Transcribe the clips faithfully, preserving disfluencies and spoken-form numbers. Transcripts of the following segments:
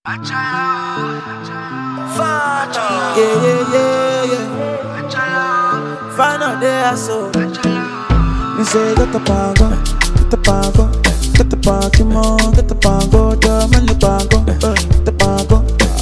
Yeah, yeah, yeah, yeah. Find out there, so. Me say, get the pango, get the pango, get the pango, get the pango, the the pango, the pango.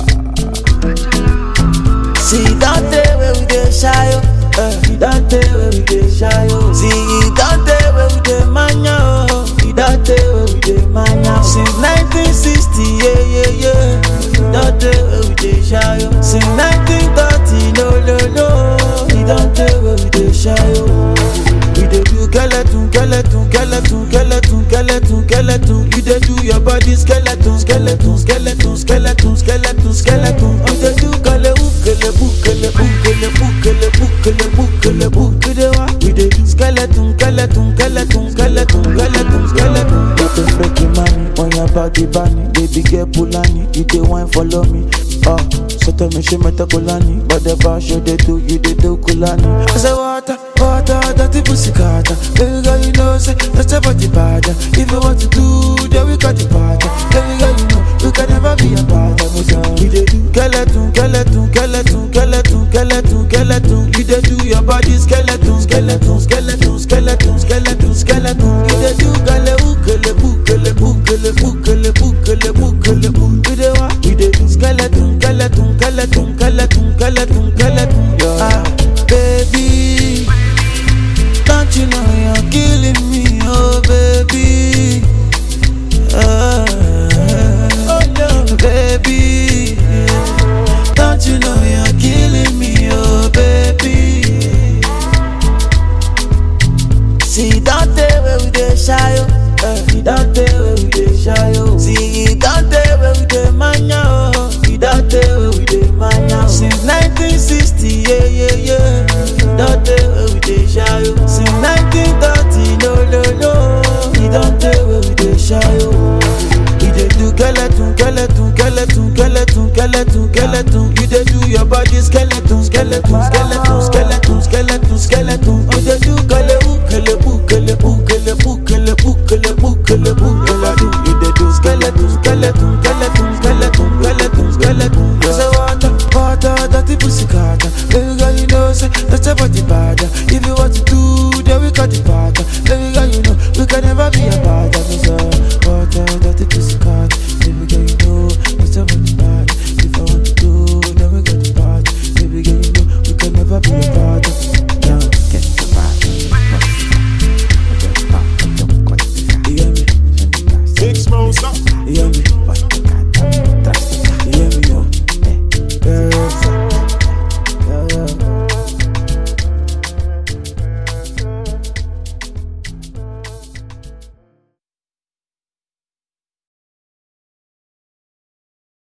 See, don't tell where we get shy, oh. Don't tell where we get shy, oh. See, don't tell where we get mania, oh. Don't tell where we get mania. Since nineteen sixty, yeah, yeah, yeah. Don't tell where we get shy, oh. Since nineteen thirty, no, no, no. Don't tell where we get shy, oh. We dey do skeleton, skeleton, skeleton, skeleton, skeleton, skeleton. You dey do your body skeleton, skeleton, skeleton, skeleton, skeleton, skeleton. You dey do kalebu, kalebu, kalebu, kalebu, kalebu, kalebu, kalebu. You dey what? We dey do skeleton, skeleton, skeleton, skeleton, skeleton, skeleton. You dey freaking money on your body, bunny. Baby girl Pulani, you dey wine follow me. Oh, so tell me she met a Kulani, but the bar show they do, you they do Kulani. I say water, water, dirty pussy carter. Baby girl, you know, say, that's a body bad. If you want to do, then we got the party. Baby girl, you know, you can never be a part of us. We they do skeleton, skeleton, skeleton, skeleton, skeleton, skeleton. You they do your body skeleton, skeleton, skeleton, skeleton, skeleton, skeleton. You they do kalebu, kalebu, kalebu, kalebu, kalebu, kalebu, kalebu. You they what? We they do skeleton. Skeleton, skeleton, skeleton, skeleton, skeleton, yeah. Ah, baby, don't you know you're killing me, oh baby. Ah, oh no, baby, don't you know you're killing me, oh baby. See, don't tell where we dey shy, oh. Don't tell where we dey shy, oh. See, don't tell where we dey mania, oh. Don't tell where we dey mania. Since nineteen sixty, yeah, yeah, yeah. Don't tell where we dey shy, oh. Since nineteen thirty, no, no, no. He don't tell where we dey shy, oh. We dey do skeleton, skeleton, skeleton, skeleton, skeleton, skeleton. You dey do your body skeleton, skeleton, skeleton, skeleton, skeleton, skeleton. You dey do kalebu, kalebu, kalebu, kalebu, kalebu, kalebu, kalebu, kalebu. You dey do skeleton, skeleton, skeleton, skeleton, skeleton, skeleton. I say water, water, dirty pussy carter. Baby girl, you know, say that's a body bad.